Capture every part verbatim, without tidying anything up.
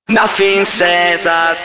Nothing says us.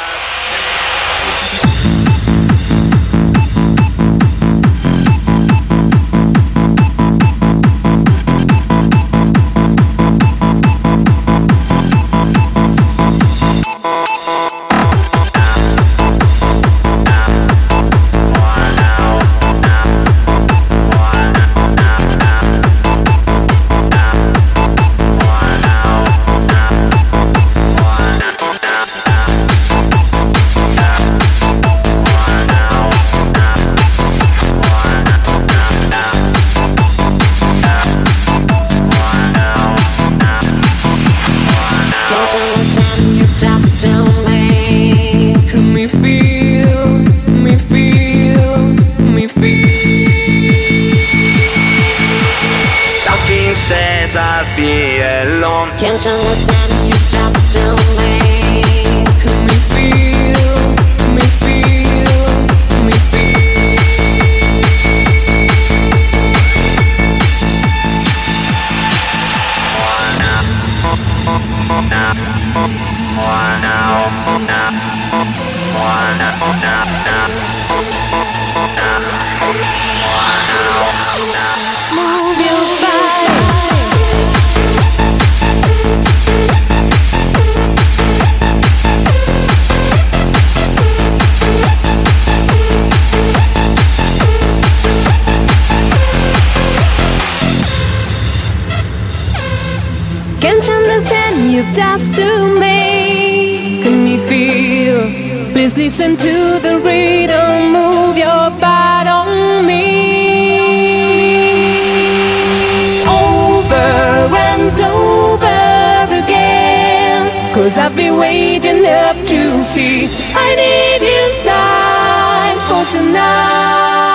Says I'll be alone. Can't understand, you just don't make me feel, me feel, me feel. Move your body. Can't understand, you just to make me feel. Please listen to the rhythm, move your body on me. Over and over again, 'cause I've been waiting up to see. I need you inside for tonight.